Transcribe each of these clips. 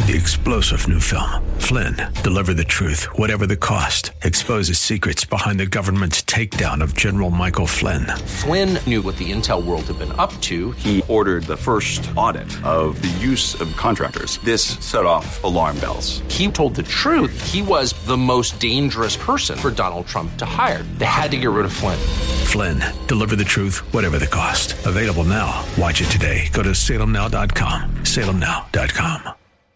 The explosive new film, Flynn, deliver the truth, whatever the cost, exposes secrets behind the government's takedown of General Michael Flynn. Flynn knew what the intel world had been up to. He ordered the first audit of the use of contractors. This set off alarm bells. He told the truth. He was the most dangerous person for Donald Trump to hire. They had to get rid of Flynn. Flynn, deliver the truth, whatever the cost. Available now. Watch it today. Go to salemnow.com. salemnow.com.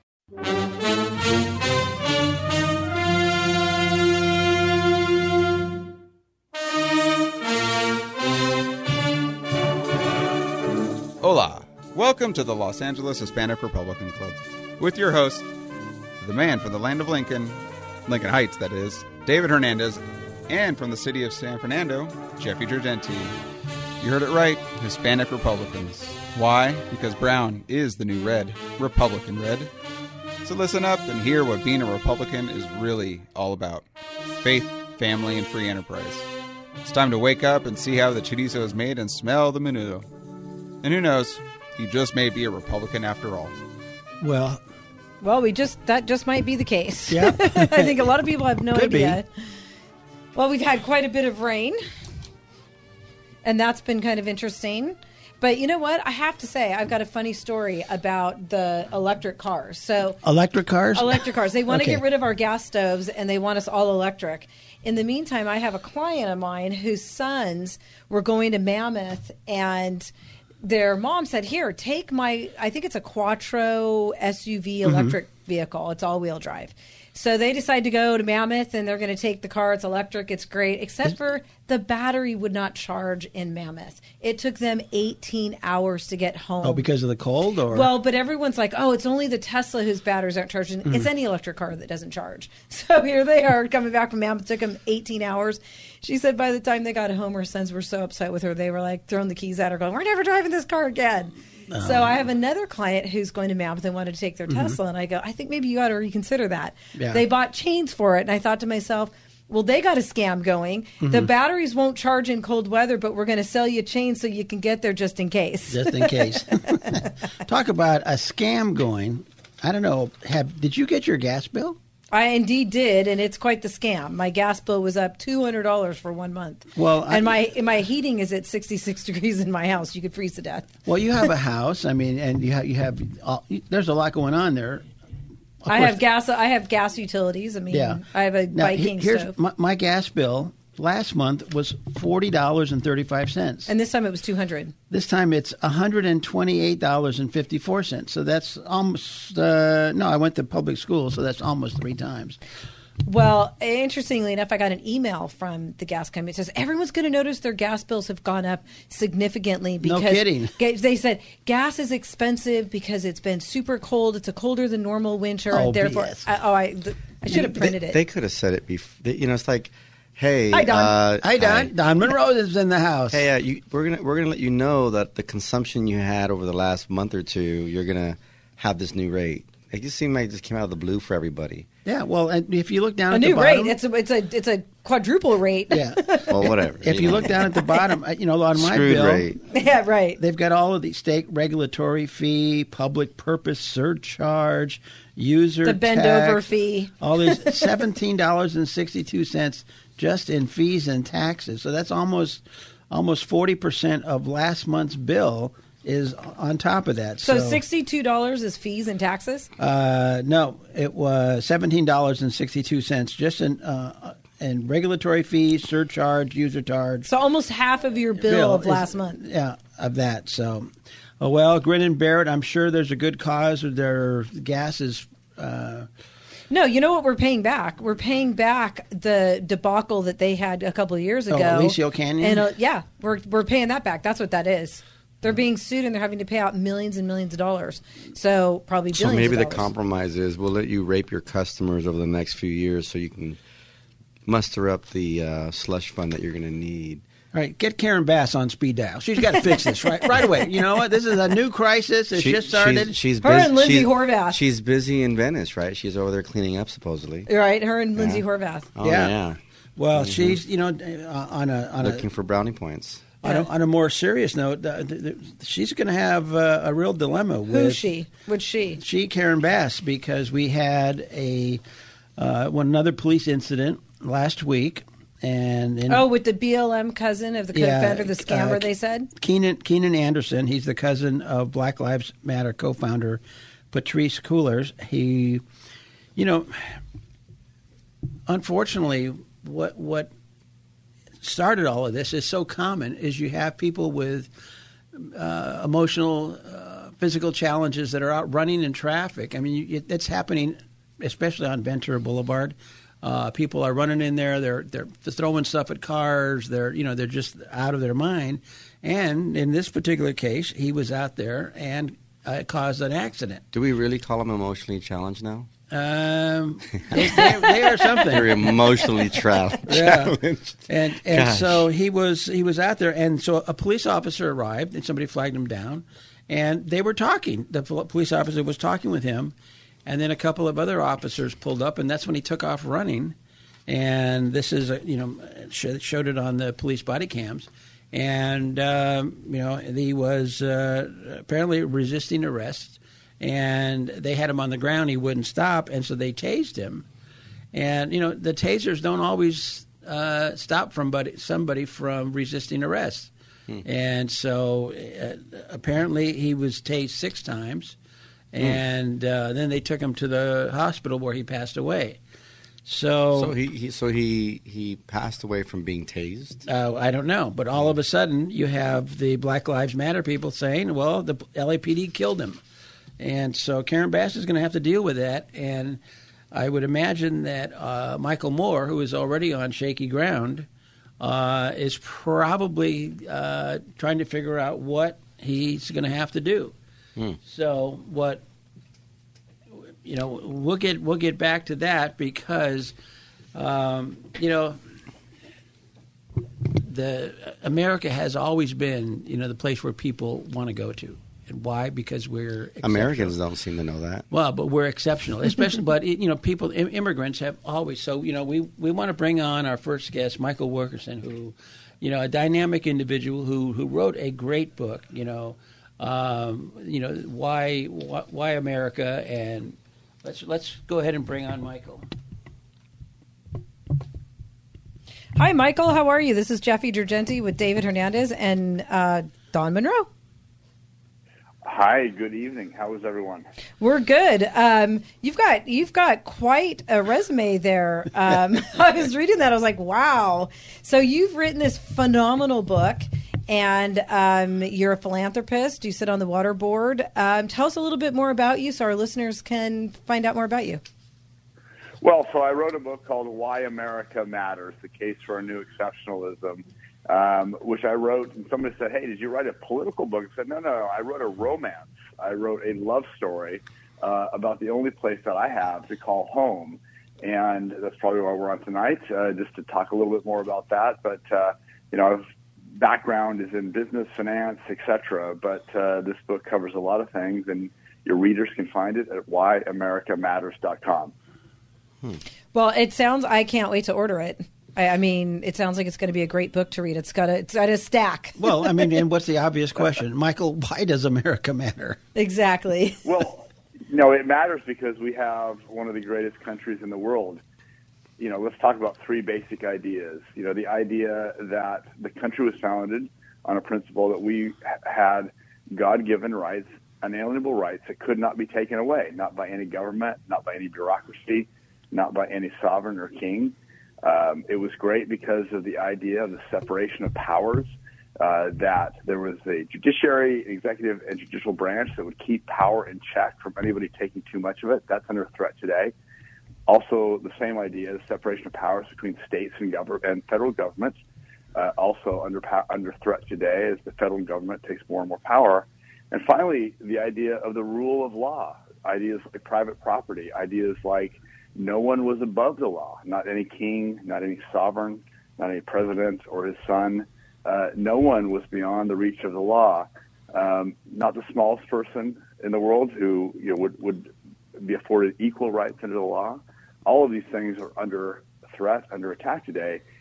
Hola. Welcome to the Los Angeles Hispanic Republican Club with your host, the man from the land of Lincoln Heights, that is, David Hernandez, and from the city of San Fernando, Jeffy Gergenti. You heard it right, Hispanic Republicans. Why? Because brown is the new red, Republican red. So listen up and hear what being a Republican is really all about. Faith, family, and free enterprise. It's time to wake up and see how the chorizo is made and smell the menudo. And who knows, you just may be a Republican after all. Well, that just might be the case. Yeah. I think a lot of people have no Could idea. Well, we've had quite a bit of rain, and that's been kind of interesting. But you know what? I have to say, I've got a funny story about the electric cars. So electric cars? Electric cars. They want to Okay. get rid of our gas stoves, and they want us all electric. In the meantime, I have a client of mine whose sons were going to Mammoth, and their mom said, here, take my, I think it's a Quattro SUV electric vehicle. It's all-wheel drive. So they decide to go to Mammoth, and they're going to take the car. It's electric. It's great, except for the battery would not charge in Mammoth. It took them 18 hours to get home. Oh, because of the cold? Or Well, but everyone's like, oh, it's only the Tesla whose batteries aren't charging. It's any electric car that doesn't charge. So here they are coming back from Mammoth. It took them 18 hours. She said by the time they got home, her sons were so upset with her. They were like throwing the keys at her going, we're never driving this car again. So I have another client who's going to Mammoth and wanted to take their Tesla. And I go, I think maybe you ought to reconsider that. Yeah. They bought chains for it. And I thought to myself, well, they got a scam going. The batteries won't charge in cold weather, but we're going to sell you chains so you can get there just in case. Just in case. Talk about a scam going. I don't know. Did you get your gas bill? I indeed did, and it's quite the scam. My gas bill was up $200 for 1 month. Well, and my heating is at 66 degrees in my house. You could freeze to death. Well, you have a house. I mean, and you have there's a lot going on there. Of I course, have gas utilities. I mean, Yeah. I have a Now, Viking here's stove. my gas bill last month was $40.35. And this time it was $200. This time it's $128.54. So that's almost no. I went to public school, so that's almost 3 times. Well, interestingly enough, I got an email from the gas company. It says everyone's going to notice their gas bills have gone up significantly because No kidding. They said gas is expensive because it's been super cold. It's a colder than normal winter, Oh, and therefore, BS. I should have printed it. They could have said it before. You know, it's like, hey, Hi, Don. Hi, Don. Don Monroe is in the house. Hey, we're gonna let you know that the consumption you had over the last month or two, you're gonna have this new rate. It just seemed like it just came out of the blue for everybody. Yeah, well, and if you look down A at new the bottom, rate. It's a quadruple rate. yeah. Well, whatever. If you look down at the bottom, a lot of my screwed bill, rate. Yeah, right. they've got all of the state regulatory fee, public purpose surcharge, user The bend tax, over fee. all these $17.62 just in fees and taxes. So that's almost 40% of last month's bill is on top of that. So $62 is fees and taxes? No, it was $17.62 just in regulatory fees, surcharge, user charge. So almost half of your bill of last month. Yeah, of that. So, grin and bear it. I'm sure there's a good cause. Their gas is. No, you know what we're paying back? We're paying back the debacle that they had a couple of years ago. Alicio Canyon? And yeah, we're paying that back. That's what that is. They're being sued and they're having to pay out millions and millions of dollars. So probably billions So maybe of the dollars. compromise is we'll let you rape your customers over the next few years so you can muster up the slush fund that you're going to need. All right, get Karen Bass on speed dial. She's got to fix this right away. You know what? This is a new crisis. It's just started. She's Her and Lindsay Horvath. She's busy in Venice, right? She's over there cleaning up, supposedly. Right, her and Lindsay Horvath. Oh, Yeah. yeah. Well, she's on a Looking for brownie points. On a more serious note, she's going to have a real dilemma. Who's she? What's she? She, Karen Bass, because we had another police incident last week. With the BLM cousin of the co-founder, the scammer, they said? Keenan Anderson, he's the cousin of Black Lives Matter co-founder Patrisse Cullors. He, unfortunately, what started all of this is so common is you have people with emotional, physical challenges that are out running in traffic. I mean, it's happening, especially on Ventura Boulevard. People are running in there. They're throwing stuff at cars. They're just out of their mind. And in this particular case, he was out there and caused an accident. Do we really call him emotionally challenged now? They are something. They're emotionally challenged. Yeah. And so he was out there, and so a police officer arrived, and somebody flagged him down, and they were talking. The police officer was talking with him, and then a couple of other officers pulled up, and that's when he took off running. And this is showed it on the police body cams, and he was apparently resisting arrest. And they had him on the ground. He wouldn't stop, and so they tased him. And, the tasers don't always stop somebody from resisting arrest. And so apparently he was tased 6 times, and then they took him to the hospital where he passed away. So he passed away from being tased? I don't know. But all of a sudden you have the Black Lives Matter people saying, well, the LAPD killed him. And so Karen Bass is going to have to deal with that. And I would imagine that Michael Moore, who is already on shaky ground, is probably trying to figure out what he's going to have to do. So we'll get back to that because, America has always been, the place where people want to go to. And why? Because we're Americans don't seem to know that. Well, but we're exceptional, especially. But people, immigrants have always. So we want to bring on our first guest, Michael Wilkerson, who, a dynamic individual who wrote a great book. Why America, and let's go ahead and bring on Michael. Hi, Michael. How are you? This is Jeffy Durgenti with David Hernandez and Don Monroe. Hi, good evening. How is everyone? We're good. You've got quite a resume there. I was reading that. I was like, wow. So you've written this phenomenal book, and you're a philanthropist. You sit on the water board. Tell us a little bit more about you so our listeners can find out more about you. Well, so I wrote a book called Why America Matters, The Case for a New Exceptionalism, which I wrote, and somebody said, hey, did you write a political book? I said, no, I wrote a romance. I wrote a love story about the only place that I have to call home, and that's probably why we're on tonight, just to talk a little bit more about that. But, background is in business, finance, etc., but this book covers a lot of things, and your readers can find it at whyamericamatters.com. Well, I can't wait to order it. I mean, it sounds like it's going to be a great book to read. It's got a stack. Well, I mean, and what's the obvious question? Michael, why does America matter? Exactly. Well, it matters because we have one of the greatest countries in the world. Let's talk about 3 basic ideas. The idea that the country was founded on a principle that we had God-given rights, unalienable rights that could not be taken away, not by any government, not by any bureaucracy, not by any sovereign or king. It was great because of the idea of the separation of powers, that there was a judiciary, executive, and judicial branch that would keep power in check from anybody taking too much of it. That's under threat today. Also, the same idea, the separation of powers between states and federal governments, also under threat today as the federal government takes more and more power. And finally, the idea of the rule of law, ideas like private property, ideas like no one was above the law, not any king, not any sovereign, not any president or his son. No one was beyond the reach of the law. Not the smallest person in the world who would be afforded equal rights under the law. All of these things are under threat, under attack today,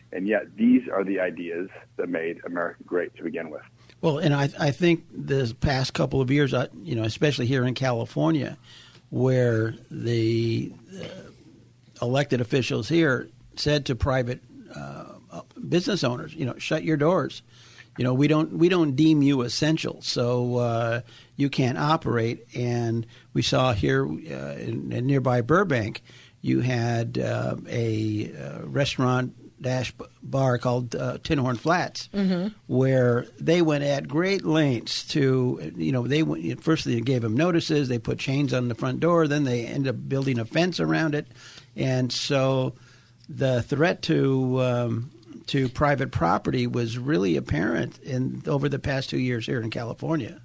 And yet these are the ideas that made America great to begin with. Well, and I think the past couple of years, especially here in California, where the elected officials here said to private business owners, shut your doors. We don't deem you essential, so you can't operate. And we saw here in nearby Burbank, you had a restaurant bar called Tin Horn Flats, where they went at great lengths to, first they gave them notices, they put chains on the front door, then they ended up building a fence around it. And so the threat to private property was really apparent over the past 2 years here in California.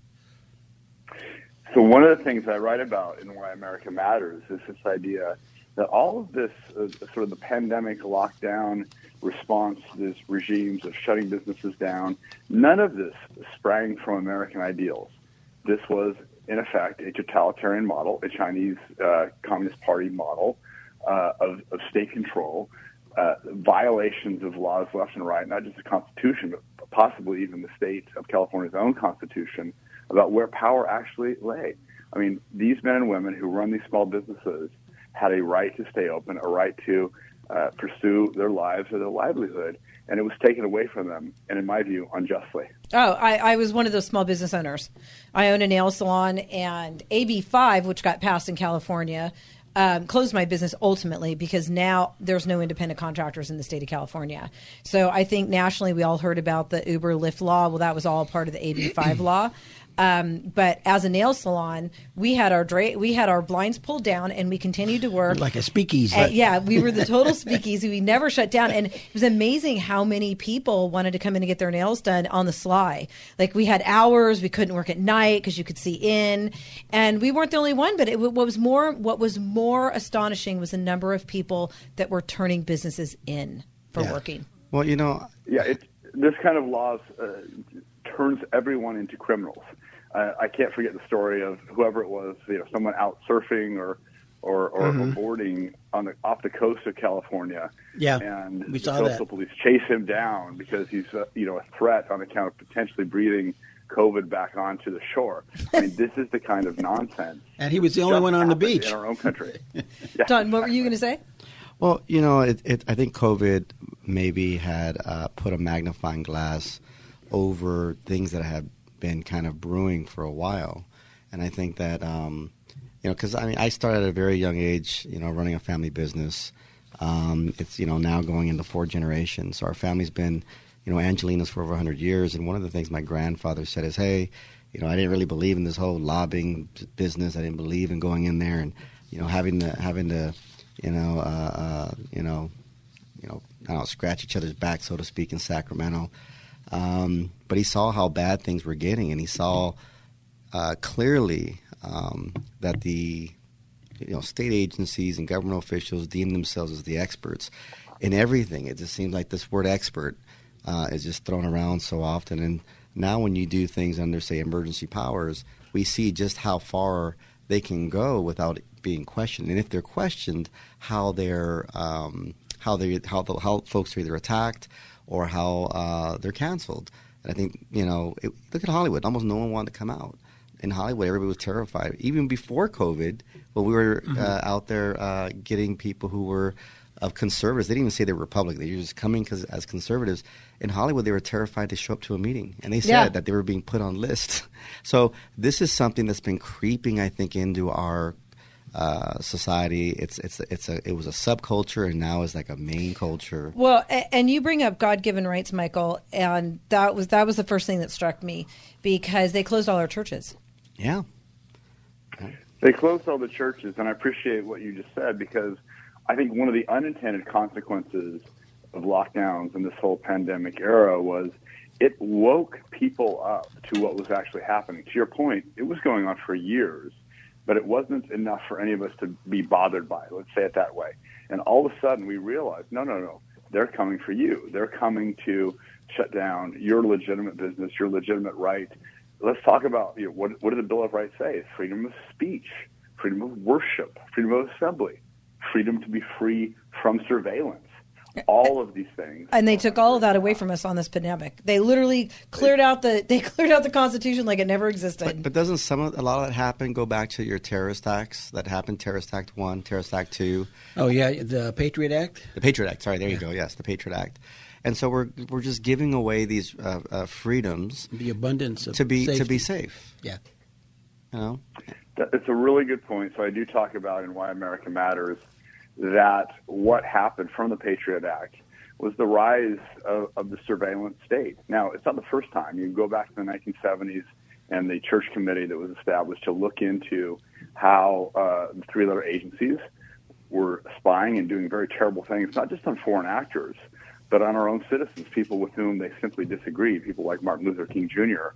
So one of the things I write about in Why America Matters is this idea that all of this sort of the pandemic lockdown response to these regimes of shutting businesses down, none of this sprang from American ideals. This was, in effect, a totalitarian model, a Chinese Communist Party model of state control, violations of laws left and right, not just the Constitution, but possibly even the state of California's own Constitution, about where power actually lay. I mean, these men and women who run these small businesses had a right to stay open, a right to pursue their lives or their livelihood, and it was taken away from them, and in my view, unjustly. Oh, I was one of those small business owners. I own a nail salon, and AB 5, which got passed in California, closed my business ultimately because now there's no independent contractors in the state of California. So I think nationally we all heard about the Uber Lyft law. Well, that was all part of the AB 5 law. But as a nail salon, we had our blinds pulled down, and we continued to work like a speakeasy. Yeah, we were the total speakeasy. We never shut down, and it was amazing how many people wanted to come in and get their nails done on the sly. Like we had hours, we couldn't work at night because you could see in, and we weren't the only one. But what was more astonishing was the number of people that were turning businesses in for working. Well, this kind of laws turns everyone into criminals. I can't forget the story of whoever it was, someone out surfing or boarding off the coast of California. Yeah, and we the saw coastal that. police chase him down because he's a threat on account of potentially breathing COVID back onto the shore. I mean, this is the kind of nonsense. And he was the only one on the beach in our own country. Don, what were you going to say? Well, I think COVID maybe had put a magnifying glass over things that have been kind of brewing for a while. And I think that, because I started at a very young age, running a family business. It's, now going into 4 generations. So our family's been, Angelina's for over 100 years. And one of the things my grandfather said is, hey, I didn't really believe in this whole lobbying business. I didn't believe in going in there and, having to scratch each other's back, so to speak, in Sacramento. But he saw how bad things were getting, and he saw clearly that the state agencies and government officials deem themselves as the experts in everything. It just seems like this word expert is just thrown around so often. And now when you do things under, say, emergency powers, we see just how far they can go without being questioned. And if they're questioned, how folks are either attacked or how they're canceled. And I think, look at Hollywood. Almost no one wanted to come out. In Hollywood, everybody was terrified. Even before COVID, when we were out there getting people who were of conservatives, they didn't even say they were Republican. They were just coming as conservatives. In Hollywood, they were terrified to show up to a meeting. And they said that they were being put on lists. So this is something that's been creeping, I think, into our society. It was a subculture, and now it's like a main culture. Well, and you bring up God-given rights, Michael, and that was the first thing that struck me, because they closed all our churches. Yeah. They closed all the churches, and I appreciate what you just said, because I think one of the unintended consequences of lockdowns in this whole pandemic era was it woke people up to what was actually happening. To your point, it was going on for years, but it wasn't enough for any of us to be bothered by it, let's say it that way. And all of a sudden we realized, no, they're coming for you. They're coming to shut down your legitimate business, your legitimate right. Let's talk about what does the Bill of Rights say? It's freedom of speech, freedom of worship, freedom of assembly, freedom to be free from surveillance. all of these things. And they took all of that away from us on this pandemic. They literally cleared out the Constitution like it never existed. But doesn't a lot of that happen go back to your terrorist acts that happened? Terrorist Act 1, Terrorist Act 2. Oh yeah, the Patriot Act. The Patriot Act. Sorry, there you go. Yes, the Patriot Act. And so we're just giving away these freedoms, the abundance of to be safety. safe. Yeah, you know, it's a really good point. So I do talk about in Why America Matters that what happened from the Patriot Act was the rise of the surveillance state. Now, it's not the first time. You can go back to the 1970s and the Church Committee that was established to look into how the three-letter agencies were spying and doing very terrible things, not just on foreign actors, but on our own citizens, people with whom they simply disagree, people like Martin Luther King Jr.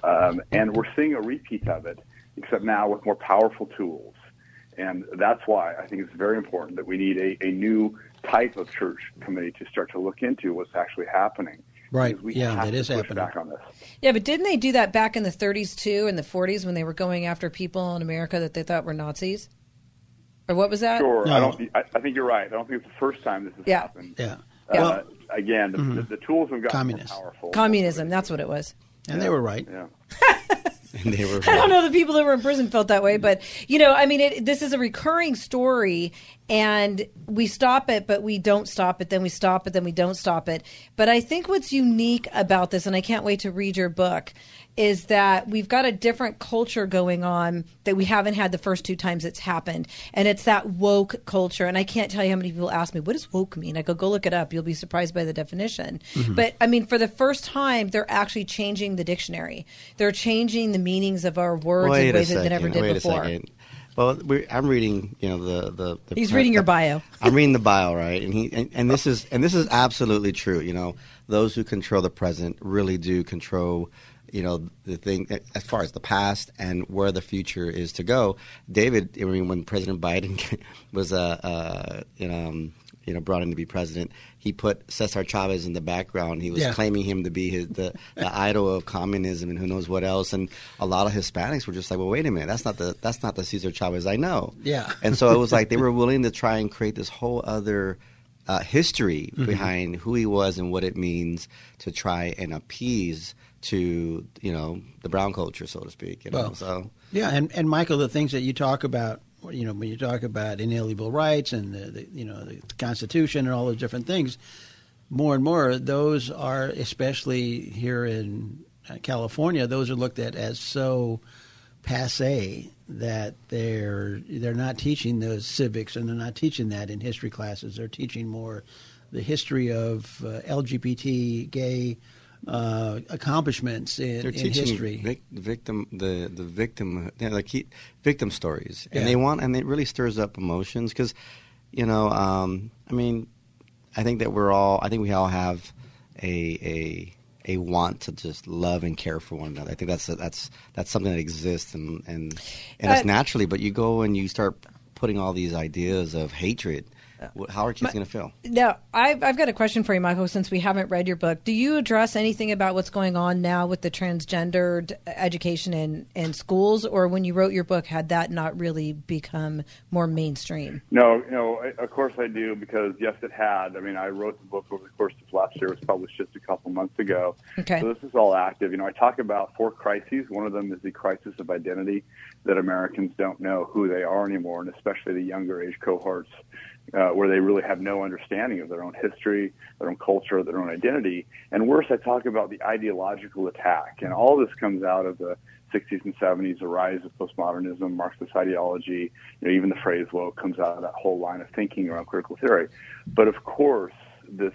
And we're seeing a repeat of it, except now with more powerful tools. And that's why I think it's very important that we need a new type of church committee to start to look into what's actually happening. Right. We Yeah, have that to is push happening. back on this. Yeah, but didn't they do that back in the 30s too, and the 40s when they were going after people in America that they thought were Nazis? Or what was that? Sure. No. I think you're right. I don't think it's the first time this has happened. Yeah. Yeah. Again, the tools have gotten more Communist. powerful. Communism, that's what it was. And they were right. Yeah. and they were. I don't know the people that were in prison felt that way, but, I mean, this is a recurring story, and we stop it, but we don't stop it, then we stop it, then we don't stop it. But I think what's unique about this, and I can't wait to read your book, is that we've got a different culture going on that we haven't had the first two times it's happened. And it's that woke culture. And I can't tell you how many people ask me, what does woke mean? I go look it up. You'll be surprised by the definition. Mm-hmm. But, I mean, for the first time, they're actually changing the dictionary. They're changing the meanings of our words in ways that they never did before. Wait a second. Well, I'm reading, the He's reading your bio. I'm reading the bio, right? And this is absolutely true. Those who control the present really do control, the thing as far as the past and where the future is to go. David, when President Biden was brought in to be president, he put Cesar Chavez in the background. He was claiming him to be the idol of communism and who knows what else. And a lot of Hispanics were just like, well, wait a minute, that's not the Cesar Chavez I know. Yeah. And so it was like they were willing to try and create this whole other history behind who he was and what it means to try and appease to the brown culture, so to speak. And Michael, the things that you talk about, when you talk about inalienable rights and the Constitution and all those different things, more and more those are, especially here in California, those are looked at as so passé that they're not teaching the civics, and they're not teaching that in history classes. They're teaching more the history of LGBT, gay accomplishments in history. Victim stories, and it really stirs up emotions because, I think that we all have a want to just love and care for one another. I think that's something that exists and it's naturally. But you go and you start putting all these ideas of hatred. How are kids going to feel? Now, I've got a question for you, Michael, since we haven't read your book. Do you address anything about what's going on now with the transgendered education in schools, or when you wrote your book, had that not really become more mainstream? No, of course I do, because, yes, it had. I mean, I wrote the book over the course of last year. It was published just a couple months ago. Okay. So this is all active. I talk about 4 crises. One of them is the crisis of identity, that Americans don't know who they are anymore, and especially the younger age cohorts, where they really have no understanding of their own history, their own culture, their own identity. And worse, I talk about the ideological attack. And all this comes out of the 60s and 70s, the rise of postmodernism, Marxist ideology, even the phrase woke comes out of that whole line of thinking around critical theory. But of course, this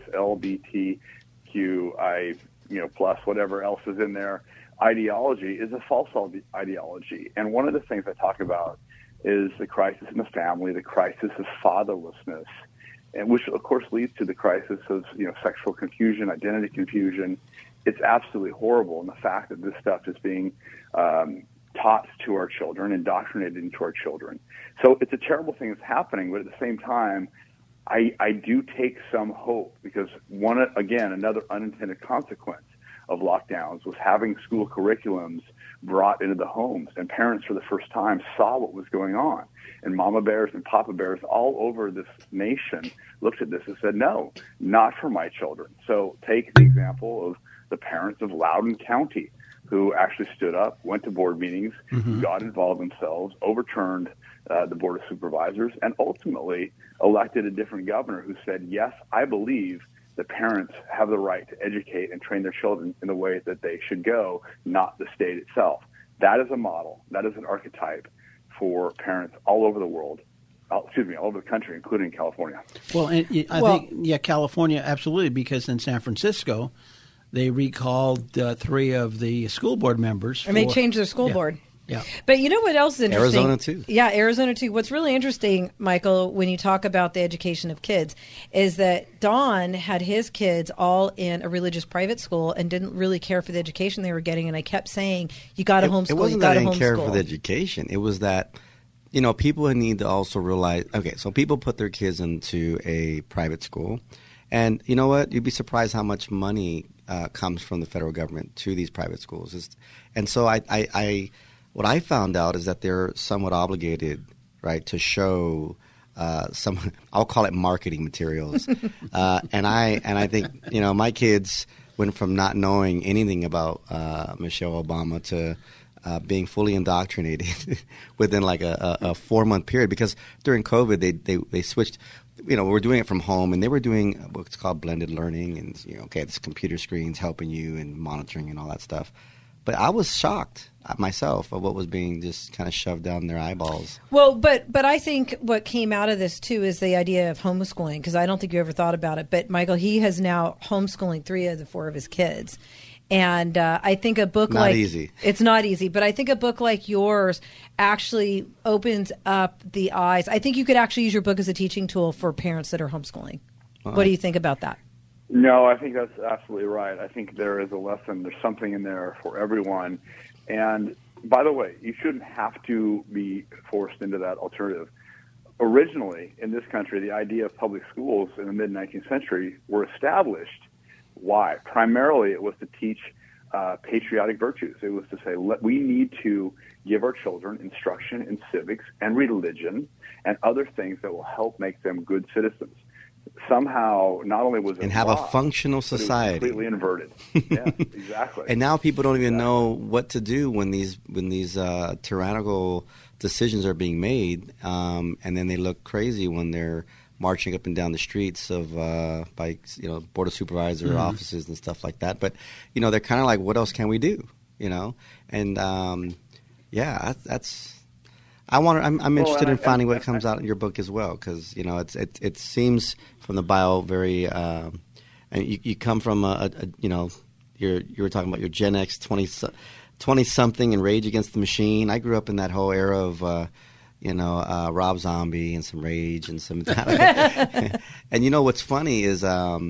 LGBTQI, plus whatever else is in there, ideology is a false ideology. And one of the things I talk about is the crisis in the family, the crisis of fatherlessness, and which of course leads to the crisis of sexual confusion, identity confusion. It's absolutely horrible, and the fact that this stuff is being taught to our children, indoctrinated into our children. So it's a terrible thing that's happening, but at the same time, I do take some hope, because another unintended consequence of lockdowns was having school curriculums brought into the homes, and parents for the first time saw what was going on. And mama bears and papa bears all over this nation looked at this and said, no, not for my children. So take the example of the parents of Loudoun County, who actually stood up, went to board meetings, got involved themselves, overturned the Board of Supervisors, and ultimately elected a different governor who said, yes, I believe that parents have the right to educate and train their children in the way that they should go, not the state itself. That is a model. That is an archetype for parents all over the world. All over the country, including California. Well, and I think California, absolutely, because in San Francisco, they recalled 3 of the school board members. And they changed their school board. Yeah. But you know what else is interesting? Arizona, too. Yeah, Arizona, too. What's really interesting, Michael, when you talk about the education of kids, is that Don had his kids all in a religious private school and didn't really care for the education they were getting. And I kept saying, you got to homeschool. It wasn't that I didn't care for the education. It was that, people need to also realize, so people put their kids into a private school. And you know what? You'd be surprised how much money comes from the federal government to these private schools. And so what I found out is that they're somewhat obligated, right, to show I'll call it marketing materials. And I think, my kids went from not knowing anything about Michelle Obama to being fully indoctrinated within like a 4-month period, because during COVID they switched. We're doing it from home, and they were doing what's called blended learning, and this computer screens helping you and monitoring and all that stuff. But I was shocked myself of what was being just kind of shoved down their eyeballs. Well, but I think what came out of this, too, is the idea of homeschooling, because I don't think you ever thought about it. But, Michael, he has now homeschooling 3 of the 4 of his kids. And I think a book not easy. It's not easy, but I think a book like yours actually opens up the eyes. I think you could actually use your book as a teaching tool for parents that are homeschooling. What do you think about that? No, I think that's absolutely right. I think there is a lesson. There's something in there for everyone. And by the way, you shouldn't have to be forced into that alternative. Originally, in this country, the idea of public schools in the mid-19th century were established. Why? Primarily, it was to teach patriotic virtues. It was to say, we need to give our children instruction in civics and religion and other things that will help make them good citizens. Somehow, not only was it and have wrong, a functional society, but it was completely inverted. Yeah, exactly. And now people don't even know what to do when these tyrannical decisions are being made, and then they look crazy when they're marching up and down the streets of by Board of Supervisor offices and stuff like that. But they're kind of like, what else can we do? And that's. I'm interested in finding what comes out in your book as well, because it seems from the bio very. And you come from you were talking about your Gen X 20 something and Rage Against the Machine. I grew up in that whole era of. Rob Zombie and some Rage and some. And what's funny is,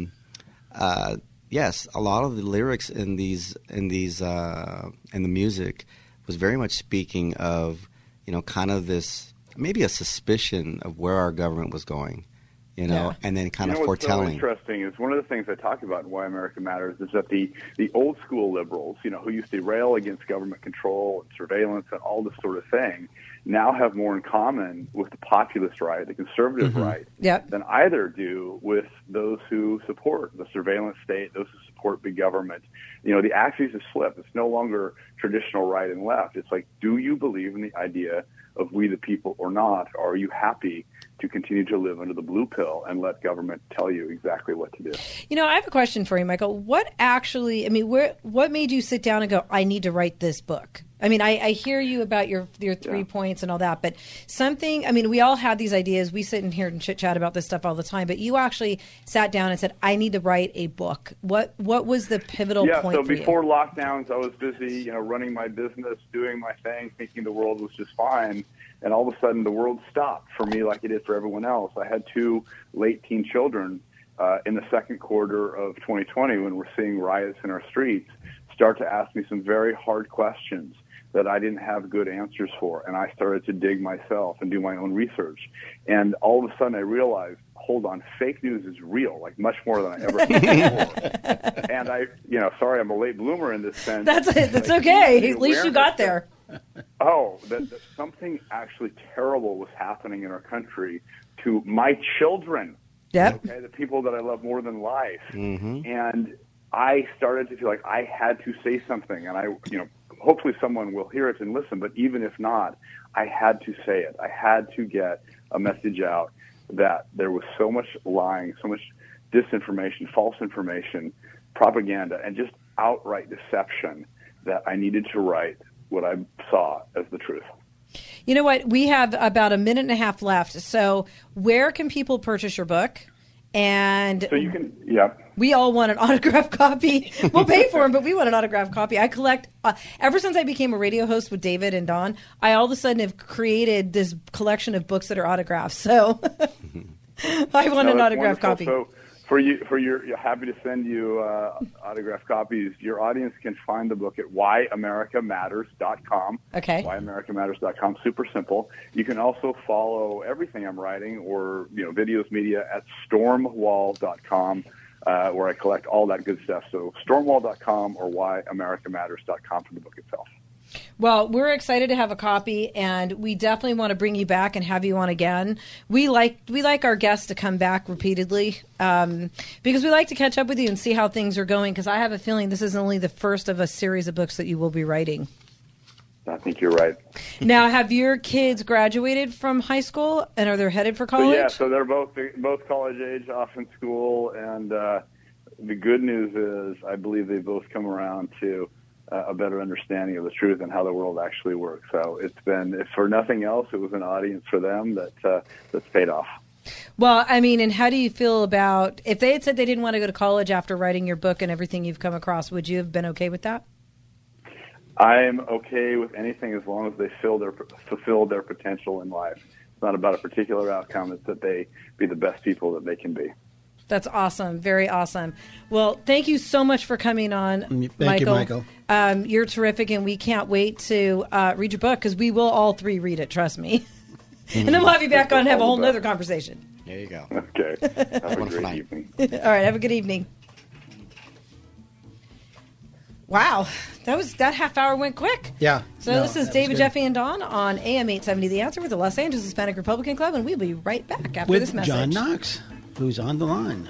yes, a lot of the lyrics in the music was very much speaking of, kind of this maybe a suspicion of where our government was going, and then kind of foretelling. What's so interesting is one of the things I talk about in Why America Matters is that the old school liberals, who used to rail against government control and surveillance and all this sort of thing, now have more in common with the populist right, the conservative right, than either do with those who support the surveillance state, those who support big government. The axes have slipped. It's no longer traditional right and left. It's like, do you believe in the idea of we the people or not? Or are you happy to continue to live under the blue pill and let government tell you exactly what to do? I have a question for you, Michael. What made you sit down and go, I need to write this book? I hear you about your 3 points and all that, but we all have these ideas. We sit in here and chit-chat about this stuff all the time, but you actually sat down and said, I need to write a book. What was the pivotal point for you? So before lockdowns, I was busy, running my business, doing my thing, thinking the world was just fine, and all of a sudden the world stopped for me like it did for everyone else. I had 2 late-teen children in the second quarter of 2020 when we're seeing riots in our streets start to ask me some very hard questions that I didn't have good answers for. And I started to dig myself and do my own research. And all of a sudden I realized, hold on, fake news is real, like much more than I ever thought before. And sorry, I'm a late bloomer in this sense. That's okay. At least you got there. That something actually terrible was happening in our country to my children. Yep. Okay, the people that I love more than life. Mm-hmm. And I started to feel like I had to say something, and hopefully someone will hear it and listen, but even if not, I had to say it. I had to get a message out that there was so much lying, so much disinformation, false information, propaganda, and just outright deception that I needed to write what I saw as the truth. You know what? We have about a minute and a half left. So where can people purchase your book? And so you can, yeah. We all want an autographed copy. We'll pay for them, but we want an autographed copy. I collect, ever since I became a radio host with David and Don, I all of a sudden have created this collection of books that are autographed. So I want an autographed copy. So you're happy to send you autographed copies. Your audience can find the book at whyAmericaMatters.com. Okay. whyAmericaMatters.com. Super simple. You can also follow everything I'm writing or videos, media at stormwall.com, where I collect all that good stuff. So stormwall.com or whyAmericaMatters.com for the book itself. Well, we're excited to have a copy, and we definitely want to bring you back and have you on again. We like our guests to come back repeatedly because we like to catch up with you and see how things are going, because I have a feeling this is only the first of a series of books that you will be writing. I think you're right. Now, have your kids graduated from high school, and are they headed for college? So they're both college age, off in school, and the good news is I believe they both come around to a better understanding of the truth and how the world actually works. So it's been, if for nothing else, it was an audience for them that's paid off. Well, I mean, and how do you feel about, if they had said they didn't want to go to college after writing your book and everything you've come across, would you have been okay with that? I'm okay with anything as long as they fulfill their potential in life. It's not about a particular outcome. It's that they be the best people that they can be. That's awesome. Very awesome. Well, thank you so much for coming on, Thank you, Michael. You're terrific, and we can't wait to read your book, because we will all three read it, trust me. And then we'll have you back on and have a whole other conversation. There you go. Okay. Have a great evening. All right. Have a good evening. Wow. That half hour went quick. Yeah. So this is David, Jeffy, and Don on AM 870 The Answer with the Los Angeles Hispanic Republican Club, and we'll be right back after this message. With John Knox, who's on the line.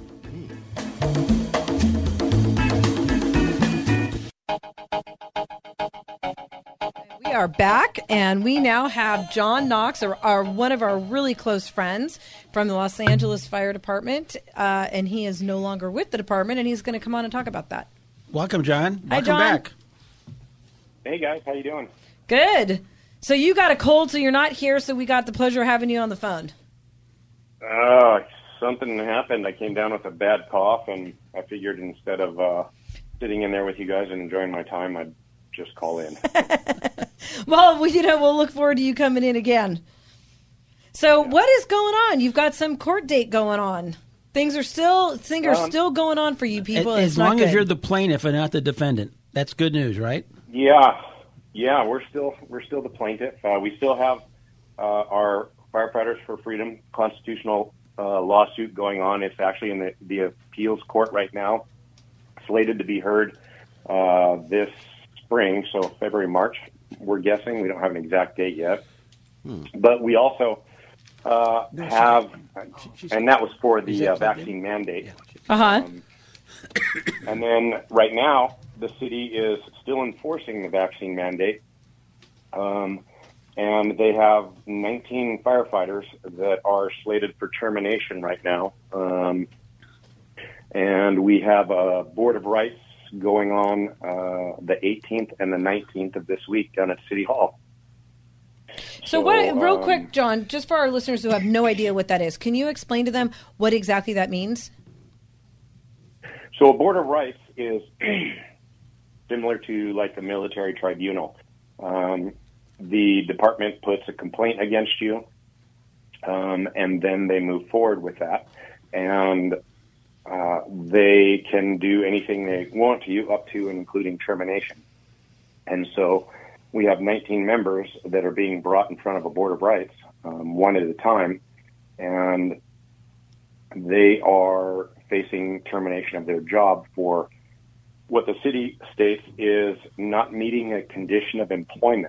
We are back, and we now have John Knox, one of our really close friends from the Los Angeles Fire Department, and he is no longer with the department, and he's going to come on and talk about that. Welcome, John. Hi, Welcome John. back. Hey, guys. How you doing? Good. So you got a cold, so you're not here, so we got the pleasure of having you on the phone. Something happened. I came down with a bad cough, and I figured instead of sitting in there with you guys and enjoying my time, I'd just call in. Well, we'll look forward to you coming in again. So what is going on? You've got some court date going on. Things are still going on for you people. As long as you're the plaintiff and not the defendant, that's good news, right? Yeah, we're still the plaintiff. We still have our Firefighters for Freedom constitutional lawsuit going on. It's actually in the appeals court right now, slated to be heard this spring, so February, March, we're guessing. We don't have an exact date yet. But we also have, and that was for the vaccine mandate. And then right now, the city is still enforcing the vaccine mandate. And they have 19 firefighters that are slated for termination right now. And we have a Board of Rights going on the 18th and the 19th of this week down at City Hall. So real quick, John, just for our listeners who have no idea what that is, can you explain to them what exactly that means? So a Board of Rights is similar to like a military tribunal. The department puts a complaint against you, and then they move forward with that. And they can do anything they want to you, up to and including termination. And so we have 19 members that are being brought in front of a Board of Rights, one at a time. And they are facing termination of their job for what the city states is not meeting a condition of employment.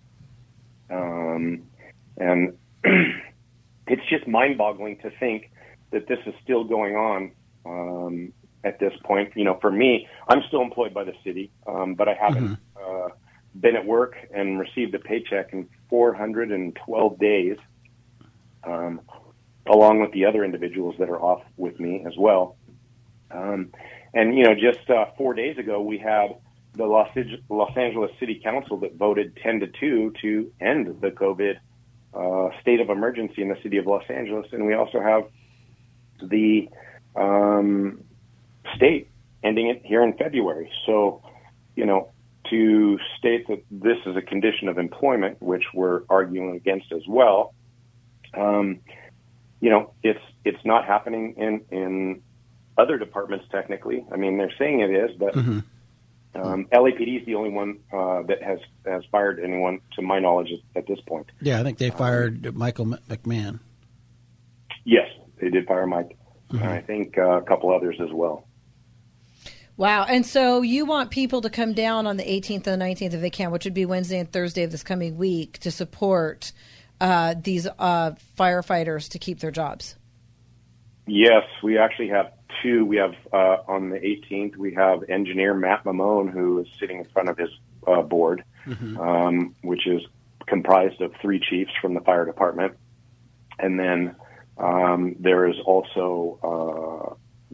And it's just mind-boggling to think that this is still going on at this point. You know, for me, I'm still employed by the city, but I haven't been at work and received a paycheck in 412 days, along with the other individuals that are off with me as well. And, you know, just 4 days ago, we had the Los Angeles City Council that voted 10-2 to end the COVID state of emergency in the city of Los Angeles. And we also have the state ending it here in February. So, you know, to state that this is a condition of employment, which we're arguing against as well, you know, it's not happening in other departments technically. I mean, they're saying it is, but LAPD is the only one that has fired anyone, to my knowledge, at this point. Yeah, I think they fired Michael McMahon. Yes, they did fire Mike. And I think a couple others as well. Wow. And so you want people to come down on the 18th and the 19th if they can, which would be Wednesday and Thursday of this coming week, to support these firefighters to keep their jobs. Yes, we actually have two. We have on the 18th, we have engineer Matt Mamone, who is sitting in front of his board, which is comprised of 3 chiefs from the fire department. And then there is also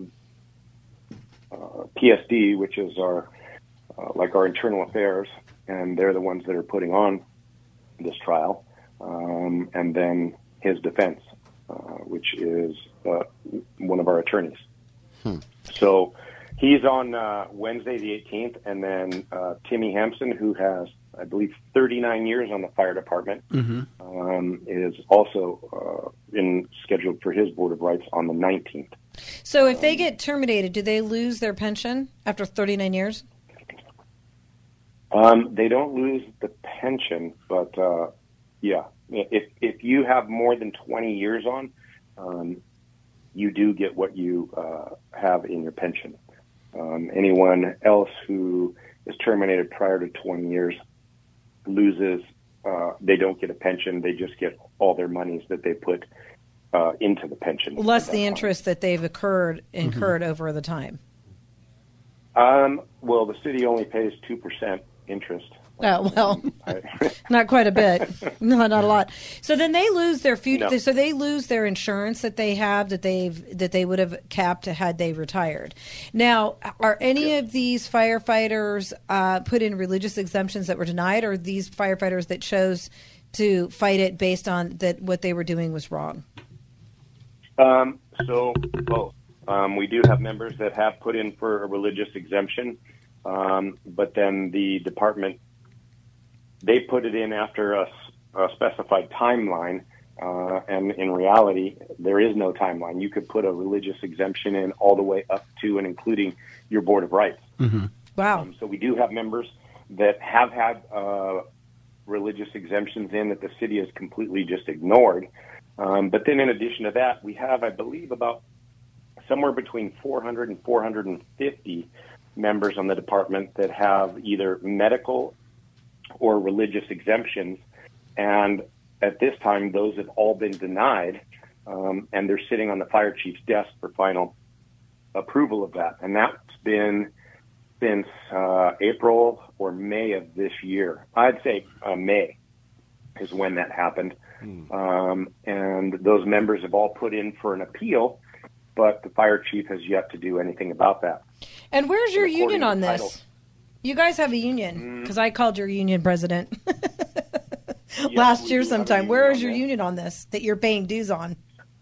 PSD, which is our our internal affairs, and they're the ones that are putting on this trial. And then his defense, which is one of our attorneys. So he's on Wednesday the 18th, and then Timmy Hampson, who has, I believe, 39 years on the fire department, is also scheduled for his Board of Rights on the 19th. So if they get terminated, do they lose their pension after 39 years? They don't lose the pension, but yeah, if you have more than 20 years on, you do get what you have in your pension. Anyone else who is terminated prior to 20 years loses. They don't get a pension. They just get all their monies that they put into the pension. Less the interest that they've incurred over the time. Well, the city only pays 2% interest. Oh, well, not quite a bit. No, not a lot. So then they lose their future. No. So they lose their insurance that they have that they would have capped had they retired. Now, are any of these firefighters put in religious exemptions that were denied, or these firefighters that chose to fight it based on that what they were doing was wrong? So both. We do have members that have put in for a religious exemption, but then the department, they put it in after a specified timeline, and in reality, there is no timeline. You could put a religious exemption in all the way up to and including your Board of Rights. Wow. So we do have members that have had religious exemptions in that the city has completely just ignored. But then in addition to that, we have, I believe, about somewhere between 400 and 450 members on the department that have either medical or religious exemptions, and at this time those have all been denied, and they're sitting on the fire chief's desk for final approval of that, and that's been since April or May of this year. I'd say May is when that happened, and those members have all put in for an appeal, but the fire chief has yet to do anything about that. And where's your union on this? You guys have a union, because I called your union president last year sometime. Where is your union on this that you're paying dues on?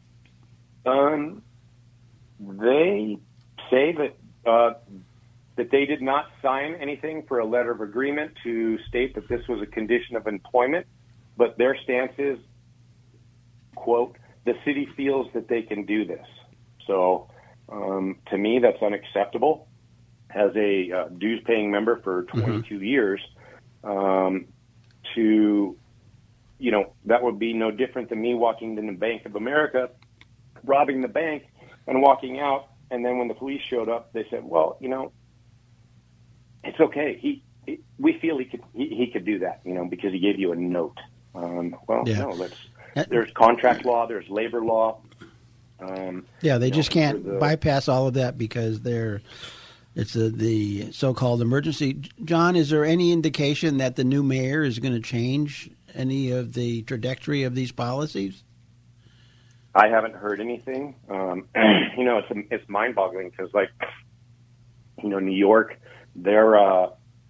They say that they did not sign anything for a letter of agreement to state that this was a condition of employment, but their stance is, quote, the city feels that they can do this. So to me, that's unacceptable. As a dues-paying member for 22 years, that would be no different than me walking into the Bank of America, robbing the bank, and walking out. And then when the police showed up, they said, well, it's okay. We feel he could do that, because he gave you a note. No, there's contract law, there's labor law. They just can't bypass all of that because it's the so-called emergency. John, is there any indication that the new mayor is going to change any of the trajectory of these policies? I haven't heard anything. It's mind-boggling because, New York, their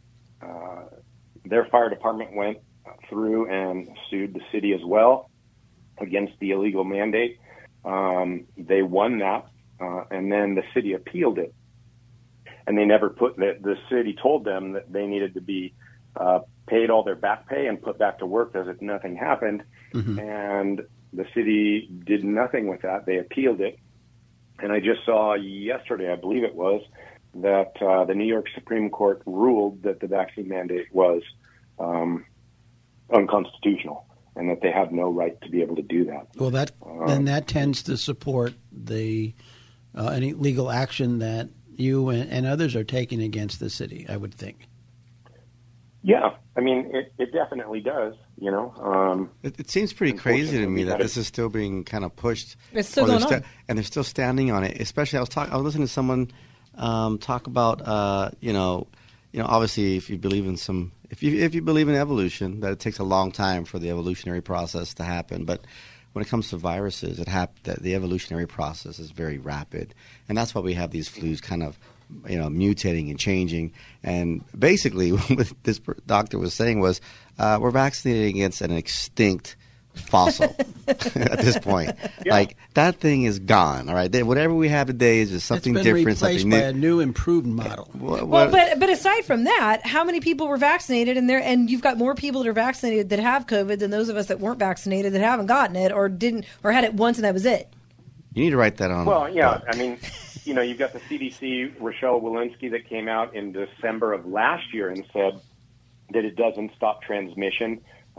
fire department went through and sued the city as well against the illegal mandate. They won that, and then the city appealed it. And they never the city told them that they needed to be paid all their back pay and put back to work as if nothing happened. Mm-hmm. And the city did nothing with that. They appealed it. And I just saw yesterday, I believe it was, that the New York Supreme Court ruled that the vaccine mandate was unconstitutional and that they have no right to be able to do that. Well, then that tends to support the any legal action that you and others are taking against the city, I would think. Yeah, I mean, it definitely does, It seems pretty crazy to me that this is still being kind of pushed. It's still going on. And they're still standing on it. Especially, I was listening to someone talk about, obviously if you believe in if you believe in evolution, that it takes a long time for the evolutionary process to happen. But when it comes to viruses, the evolutionary process is very rapid. And that's why we have these flus kind of mutating and changing. And basically what this doctor was saying was we're vaccinating against an extinct fossil at this point. Yeah. Like, that thing is gone, all right? Whatever we have today is just something different. It's been replaced by a new improved model. But aside from that, how many people were vaccinated and you've got more people that are vaccinated that have COVID than those of us that weren't vaccinated that haven't gotten it or didn't or had it once and that was it. You need to write that on. Well, yeah, I mean, you've got the CDC, Rochelle Walensky, that came out in December of last year and said that it doesn't stop transmission,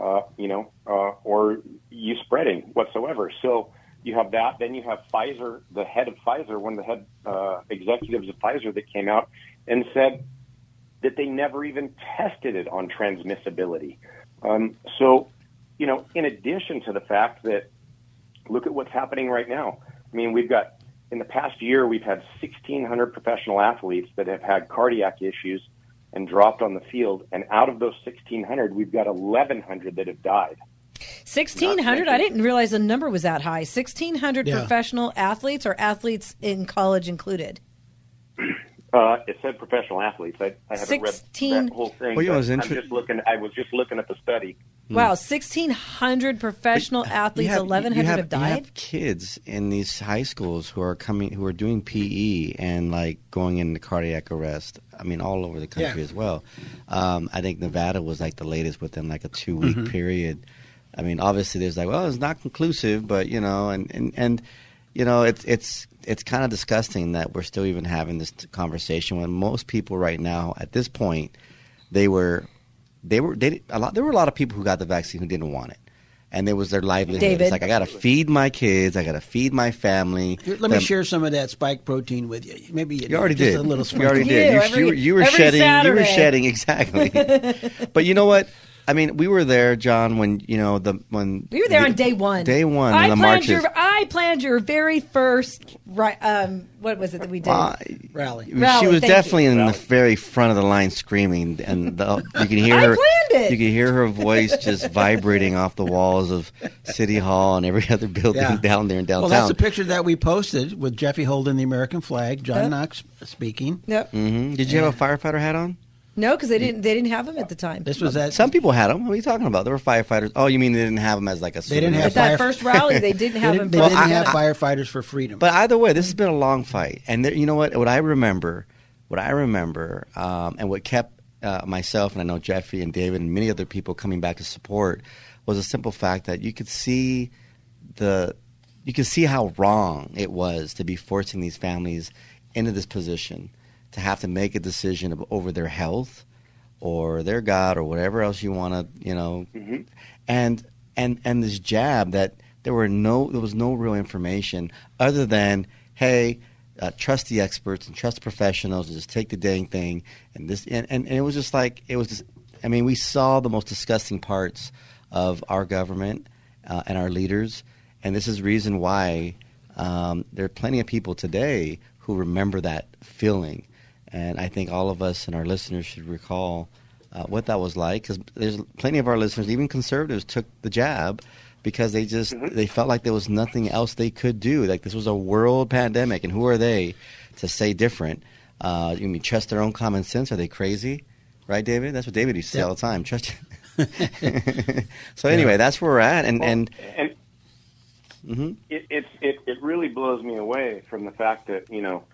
or you spreading whatsoever. So you have that. Then you have Pfizer, the head of Pfizer, one of the head executives of Pfizer that came out and said that they never even tested it on transmissibility. So, in addition to the fact that, look at what's happening right now. I mean, in the past year, we've had 1,600 professional athletes that have had cardiac issues and dropped on the field. And out of those 1,600, we've got 1,100 that have died. 1,600? I didn't realize the number was that high. 1,600 professional athletes or athletes in college included? It said professional athletes. I haven't read that whole thing. Well, I was just looking at the study. Wow, 1,600 professional athletes, 1,100 have died? You have kids in these high schools who are doing PE and going into cardiac arrest. I mean, all over the country as well. I think Nevada was the latest within a 2-week period. I mean, obviously there's it's not conclusive, but it's kind of disgusting that we're still even having this conversation when most people right now at this point there were a lot of people who got the vaccine who didn't want it, and it was their livelihood. David. It's I got to feed my kids, I got to feed my family. Let me share some of that spike protein with you. Maybe you already did. A little you already did. You were shedding. Saturday. You were shedding exactly. But you know what? I mean, we were there, John, when we were there on day one. Day one, the marches. I planned your very first what was it that we did? Rally. She was definitely in the very front of the line screaming, and you can hear her. I planned it. You can hear her voice just vibrating off the walls of City Hall and every other building down there in downtown. Well, that's a picture that we posted with Jeffy holding the American flag, John Knox speaking. Yep. Mm-hmm. Did you have a firefighter hat on? No, because they didn't have them at the time. This was that. Some people had them. What are you talking about? There were firefighters. Oh, you mean they didn't have them as a They didn't have at that first rally. They didn't have them. They didn't have firefighters for freedom. But either way, this has been a long fight. And you know what? What I remember, and what kept myself and I know Jeffrey and David and many other people coming back to support was a simple fact that you could see how wrong it was to be forcing these families into this position, to have to make a decision over their health or their God or whatever else you want to, and this jab that there was no real information other than, hey, trust the experts and trust the professionals and just take the dang thing. And it was just like, we saw the most disgusting parts of our government and our leaders. And this is the reason why there are plenty of people today who remember that feeling. And I think all of us and our listeners should recall what that was like, because there's plenty of our listeners, even conservatives, took the jab because they felt like there was nothing else they could do. Like this was a world pandemic, and who are they to say different? You mean trust their own common sense? Are they crazy? Right, David? That's what David used to say all the time. Trust. So anyway, that's where we're at, and it really blows me away from the fact that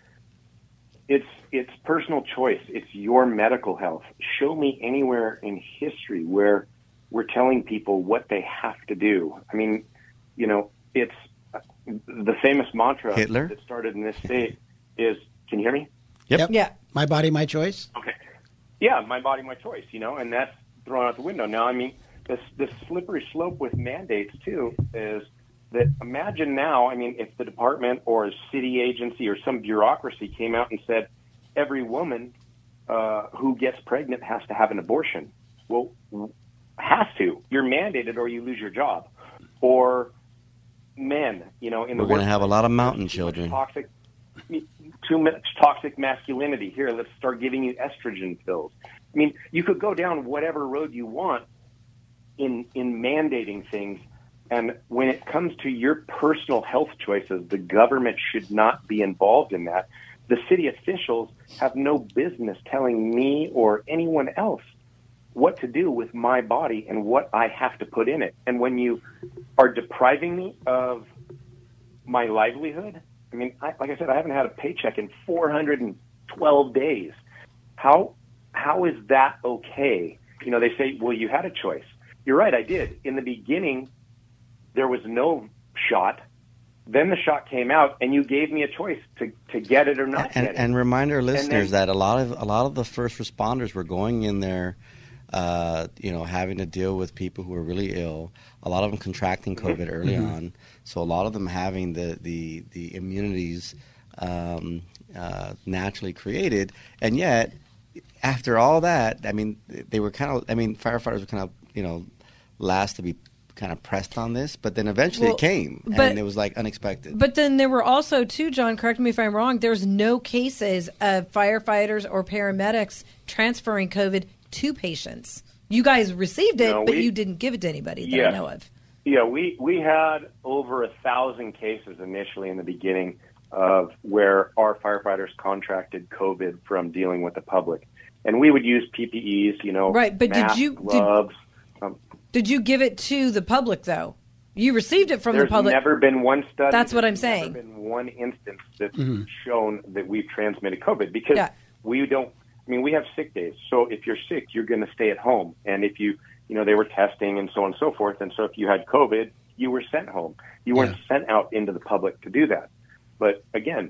it's personal choice. It's your medical health. Show me anywhere in history where we're telling people what they have to do. I mean, it's the famous mantra Hitler? that started in this state is, can you hear me? Yep. Yeah. My body, my choice. Okay. Yeah, my body, my choice, and that's thrown out the window. Now, I mean, this slippery slope with mandates, too, is that imagine now, if the department or a city agency or some bureaucracy came out and said every woman who gets pregnant has to have an abortion. Well, has to. You're mandated or you lose your job. Or men, in the we're going to have a lot of mountain children. Too much toxic masculinity. Here, let's start giving you estrogen pills. I mean, you could go down whatever road you want in mandating things. And when it comes to your personal health choices, the government should not be involved in that. The city officials have no business telling me or anyone else what to do with my body and what I have to put in it. And when you are depriving me of my livelihood, like I said, I haven't had a paycheck in 412 days. How is that okay? They say, well, you had a choice. You're right, I did. In the beginning, there was no shot. Then the shot came out, and you gave me a choice to get it or not get it. And remind our listeners that a lot of the first responders were going in there, having to deal with people who were really ill. A lot of them contracting COVID early on, so a lot of them having the immunities naturally created. And yet, after all that, they were firefighters were kind of, last to be kind of pressed on this, but then eventually it came, and it was like unexpected. But then there were also, too, John, correct me if I'm wrong, there's no cases of firefighters or paramedics transferring COVID to patients. You guys received it, but you didn't give it to anybody that I know of. Yeah, we had over 1,000 cases initially in the beginning of where our firefighters contracted COVID from dealing with the public. And we would use PPEs, right, but masks, gloves. Did you give it to the public, though? You received it from the public. There's never been one study. That's what I'm saying. There's never been one instance that's shown that we've transmitted COVID, because we don't. We have sick days. So if you're sick, you're going to stay at home. And if they were testing and so on and so forth. And so if you had COVID, you were sent home. You weren't sent out into the public to do that. But again,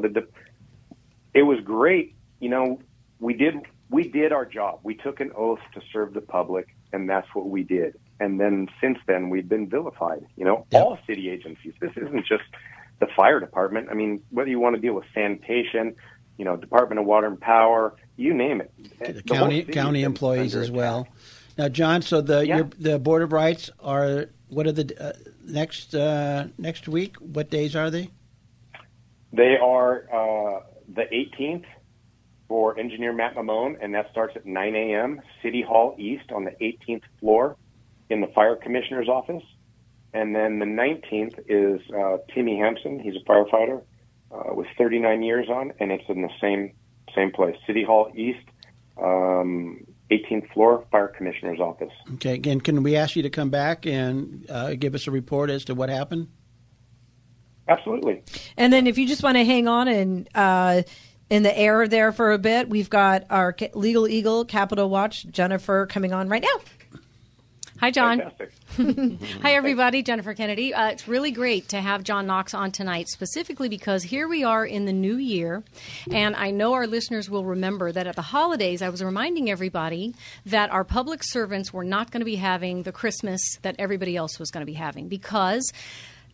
it was great. We did our job. We took an oath to serve the public, and that's what we did. And then since then, we've been vilified. All city agencies. This isn't just the fire department. Whether you want to deal with sanitation, Department of Water and Power, you name it. The county employees as well. Now, John, so the Board of Rights are, what are the next week? What days are they? They are the 18th for Engineer Matt Mamone, and that starts at 9 a.m. City Hall East on the 18th floor in the Fire Commissioner's office. And then the 19th is Timmy Hampson. He's a firefighter with 39 years on, and it's in the same place, City Hall East, 18th floor, Fire Commissioner's office. Okay. Again, can we ask you to come back and give us a report as to what happened? Absolutely. And then if you just want to hang on and in the air there for a bit, we've got our Legal Eagle Capitol Watch, Jennifer, coming on right now. Hi, John. Fantastic. Hi, everybody. Jennifer Kennedy. It's really great to have John Knox on tonight, specifically because here we are in the new year, and I know our listeners will remember that at the holidays, I was reminding everybody that our public servants were not going to be having the Christmas that everybody else was going to be having, because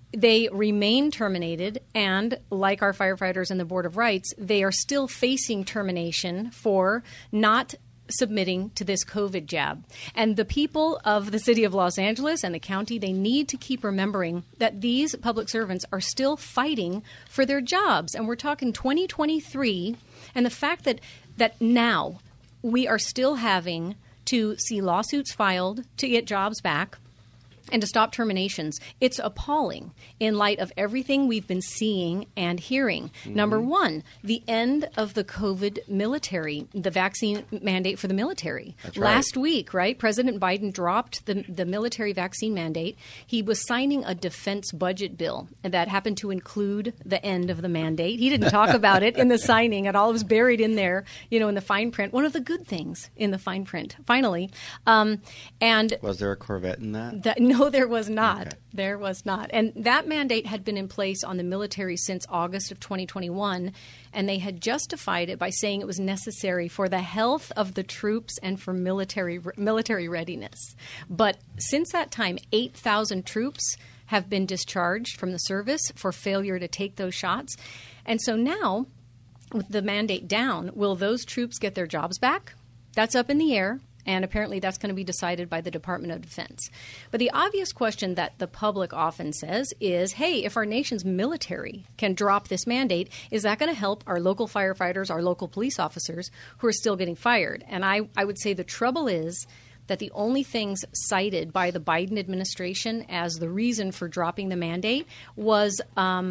they remain terminated, and like our firefighters and the Board of Rights, they are still facing termination for not submitting to this COVID jab. And the people of the city of Los Angeles and the county, they need to keep remembering that these public servants are still fighting for their jobs. And we're talking 2023, and the fact that now we are still having to see lawsuits filed to get jobs back and to stop terminations, it's appalling in light of everything we've been seeing and hearing. Mm-hmm. Number one, the end of the COVID military, the vaccine mandate for the military. That's right. Last week, right, President Biden dropped the military vaccine mandate. He was signing a defense budget bill, and that happened to include the end of the mandate. He didn't talk about it in the signing. It all was buried in there, in the fine print. One of the good things in the fine print, finally. And was there a Corvette in that? No, there was not. Okay. There was not. And that mandate had been in place on the military since August of 2021, and they had justified it by saying it was necessary for the health of the troops and for military readiness. But since that time, 8,000 troops have been discharged from the service for failure to take those shots. And so now, with the mandate down, will those troops get their jobs back? That's up in the air. And apparently that's going to be decided by the Department of Defense. But the obvious question that the public often says is, hey, if our nation's military can drop this mandate, is that going to help our local firefighters, our local police officers who are still getting fired? And I would say the trouble is that the only things cited by the Biden administration as the reason for dropping the mandate was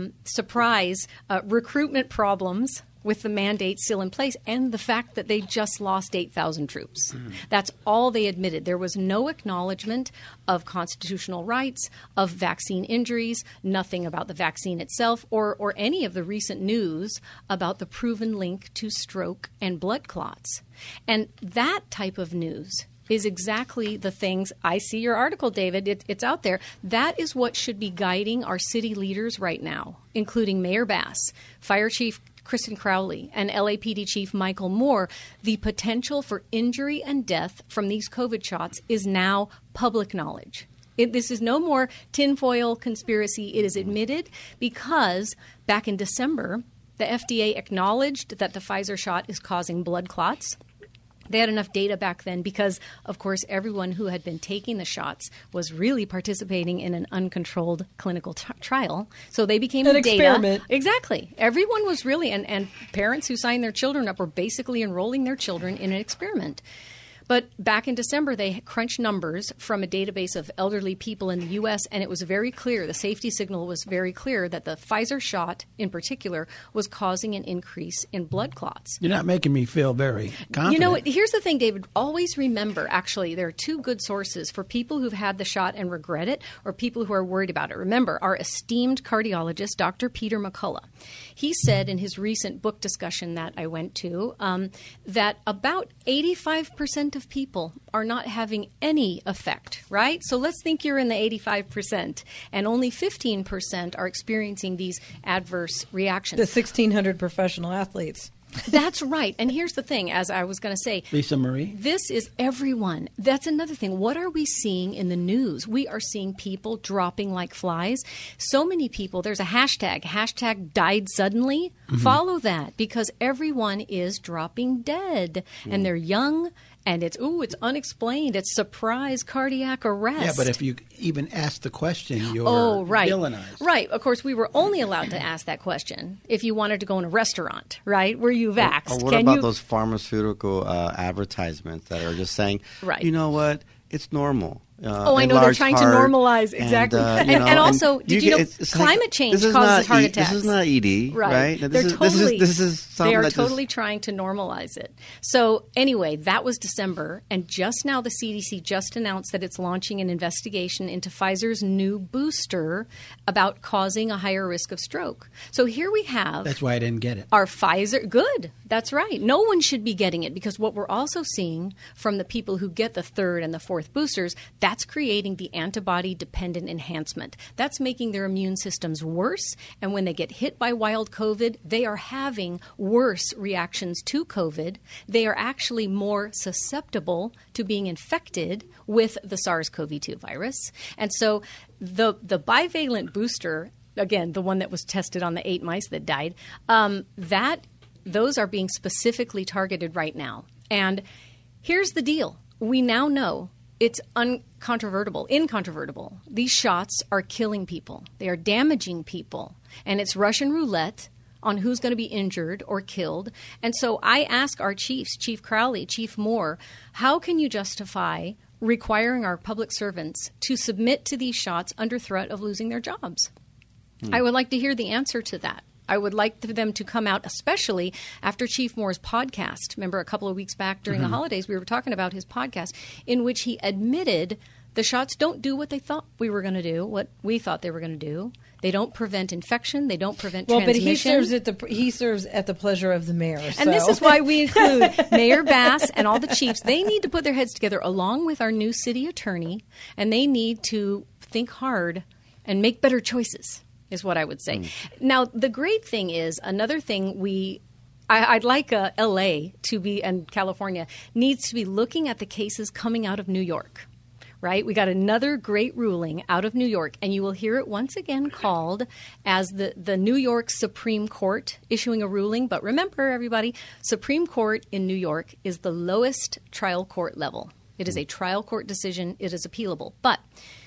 recruitment problems with the mandate still in place, and the fact that they just lost 8,000 troops. That's all they admitted. There was no acknowledgement of constitutional rights, of vaccine injuries, nothing about the vaccine itself, or any of the recent news about the proven link to stroke and blood clots. And that type of news is exactly the things. I see your article, David. It's out there. That is what should be guiding our city leaders right now, including Mayor Bass, Fire Chief Kristen Crowley, and LAPD Chief Michael Moore. The potential for injury and death from these COVID shots is now public knowledge. This is no more tinfoil conspiracy. It is admitted because back in December, the FDA acknowledged that the Pfizer shot is causing blood clots. They had enough data back then because, of course, everyone who had been taking the shots was really participating in an uncontrolled clinical trial. So they became an the data. Experiment. Exactly. Everyone was really, and parents who signed their children up were basically enrolling their children in an experiment. But back in December, they crunched numbers from a database of elderly people in the U.S., and it was very clear, the safety signal was very clear, that the Pfizer shot in particular was causing an increase in blood clots. You're not making me feel very confident. You know what? Here's the thing, David. Always remember, actually, there are two good sources for people who've had the shot and regret it or people who are worried about it. Remember, our esteemed cardiologist, Dr. Peter McCullough, he said in his recent book discussion that I went to that about 85% of people are not having any effect, right? So let's think you're in the 85%, and only 15% are experiencing these adverse reactions. The 1,600 professional athletes. That's right. And here's the thing, as I was going to say. Lisa Marie? This is everyone. That's another thing. What are we seeing in the news? We are seeing people dropping like flies. So many people. There's a hashtag died suddenly. Mm-hmm. Follow that because everyone is dropping dead. And they're young. And it's unexplained. It's surprise cardiac arrest. Yeah, but if you even ask the question, you're villainized. Right. Of course, we were only allowed to ask that question if you wanted to go in a restaurant, right? Were you vaxxed? Or what about those pharmaceutical advertisements that are just saying, right. You know what, it's normal. I know they're trying to normalize exactly, and also, did you know climate change causes heart attacks? This is not ED, right? This is something they are totally trying to normalize it. So anyway, that was December, and just now the CDC just announced that it's launching an investigation into Pfizer's new booster about causing a higher risk of stroke. So here we have. That's why I didn't get it. Our Pfizer, good. That's right. No one should be getting it because what we're also seeing from the people who get the third and the fourth boosters. that's creating the antibody-dependent enhancement. That's making their immune systems worse, and when they get hit by wild COVID, they are having worse reactions to COVID. They are actually more susceptible to being infected with the SARS-CoV-2 virus. And so the bivalent booster, again, the one that was tested on the 8 mice that died, those are being specifically targeted right now. And here's the deal. We now know it's incontrovertible. These shots are killing people. They are damaging people. And it's Russian roulette on who's going to be injured or killed. And so I ask our chiefs, Chief Crowley, Chief Moore, how can you justify requiring our public servants to submit to these shots under threat of losing their jobs? I would like to hear the answer to that. I would like them to come out, especially after Chief Moore's podcast. Remember a couple of weeks back during the holidays, we were talking about his podcast in which he admitted the shots don't do what they thought we were going to do, what we thought they were going to do. They don't prevent infection. They don't prevent transmission. But he serves at the pleasure of the mayor. And this is why we include Mayor Bass and all the chiefs. They need to put their heads together along with our new city attorney, and they need to think hard and make better choices, is what I would say. Now, the great thing is, another thing I'd like L.A. to be, and California, needs to be looking at the cases coming out of New York, right? We got another great ruling out of New York, and you will hear it once again called as the New York Supreme Court issuing a ruling. But remember, everybody, Supreme Court in New York is the lowest trial court level. It is a trial court decision. It is appealable. But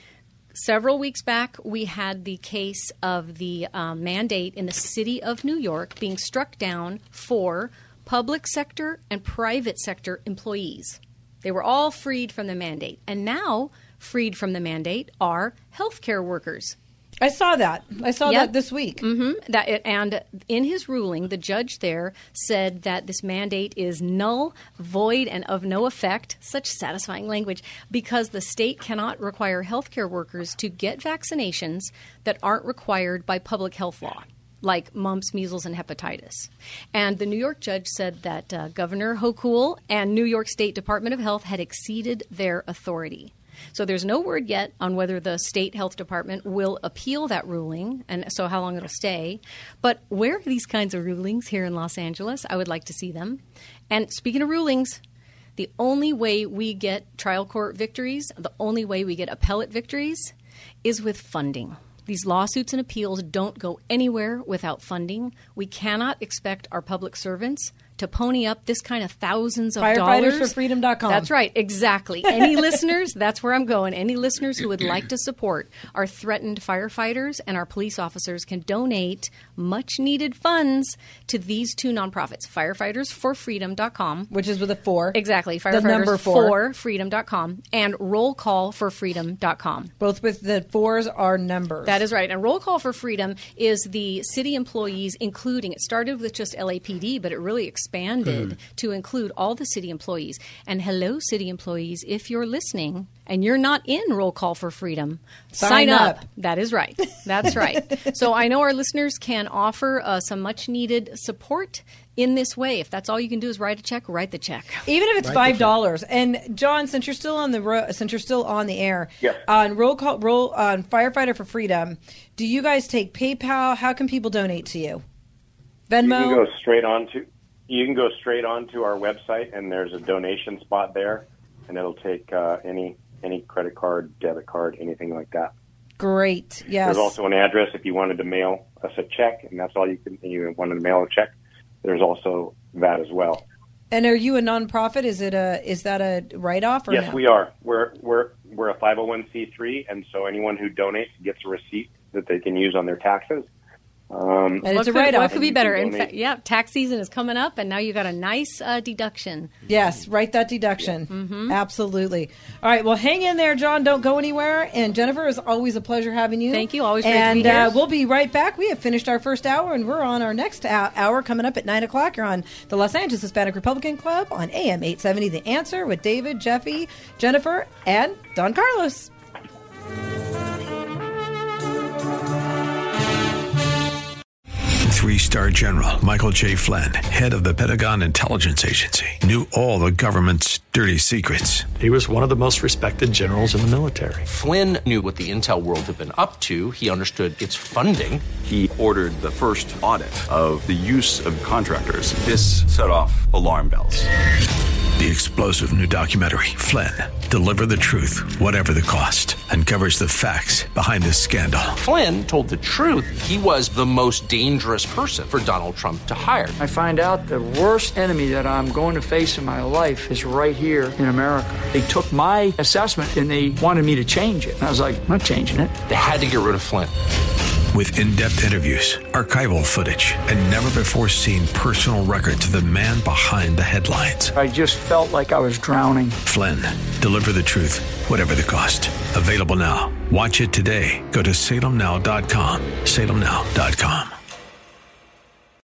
several weeks back, we had the case of the mandate in the city of New York being struck down for public sector and private sector employees. They were all freed from the mandate. And now freed from the mandate are healthcare workers. I saw that. That this week. And in his ruling, the judge there said that this mandate is null, void, and of no effect, such satisfying language, because the state cannot require healthcare workers to get vaccinations that aren't required by public health law, like mumps, measles, and hepatitis. And the New York judge said that Governor Hochul and New York State Department of Health had exceeded their authority. So there's no word yet on whether the state health department will appeal that ruling, and so how long it'll stay. But where are these kinds of rulings here in Los Angeles? I would like to see them. And speaking of rulings, the only way we get trial court victories, the only way we get appellate victories is with funding. These lawsuits and appeals don't go anywhere without funding. We cannot expect our public servants to pony up this kind of thousands of dollars. FireFightersForFreedom.com. That's right. Exactly. Any listeners, that's where I'm going. Any listeners who would like to support our threatened firefighters and our police officers can donate much-needed funds to these two nonprofits, FireFightersForFreedom.com. Which is with a 4. Exactly. FireFightersForFreedom.com and RollCallForFreedom.com. Both with the 4s are numbers. That is right. And Roll Call for Freedom is the city employees, including, it started with just LAPD, but it really expanded to include all the city employees. And hello, city employees, if you're listening and you're not in Roll Call for Freedom, sign up. That is right. That's right. So I know our listeners can offer some much-needed support in this way. If that's all you can do is write a check, write the check. Even if it's $5. And John, since you're still on the air, yes. On on Firefighter for Freedom, do you guys take PayPal? How can people donate to you? Venmo? You can go straight on to our website, and there's a donation spot there, and it'll take any credit card, debit card, anything like that. Great. Yes. There's also an address if you wanted to mail us a check, and that's all you wanted to mail a check. There's also that as well. And are you a nonprofit? Is that a write-off? Or yes, no? we are. We're a 501c3, and so anyone who donates gets a receipt that they can use on their taxes. And it's a write-off. What could be better? In fact, tax season is coming up, and now you got a nice deduction. Yes, write that deduction. Mm-hmm. Absolutely. All right, well, hang in there, John. Don't go anywhere. And Jennifer, it's always a pleasure having you. Thank you. Always great to be here. And we'll be right back. We have finished our first hour, and we're on our next hour coming up at 9 o'clock. You're on the Los Angeles Hispanic Republican Club on AM 870 The Answer with David, Jeffy, Jennifer, and Don Carlos. 3-star general Michael J. Flynn, head of the Pentagon Intelligence Agency, knew all the government's dirty secrets. He was one of the most respected generals in the military. Flynn knew what the intel world had been up to. He understood its funding. He ordered the first audit of the use of contractors. This set off alarm bells. The explosive new documentary, Flynn, Deliver the Truth, Whatever the Cost, uncovers the facts behind this scandal. Flynn told the truth. He was the most dangerous person for Donald Trump to hire. I find out the worst enemy that I'm going to face in my life is right here in America. They took my assessment and they wanted me to change it. And I was like, I'm not changing it. They had to get rid of Flynn. With in-depth interviews, archival footage, and never-before-seen personal records of the man behind the headlines. I just felt like I was drowning. Flynn, Deliver the Truth, Whatever the Cost. Available now. Watch it today. Go to salemnow.com. salemnow.com.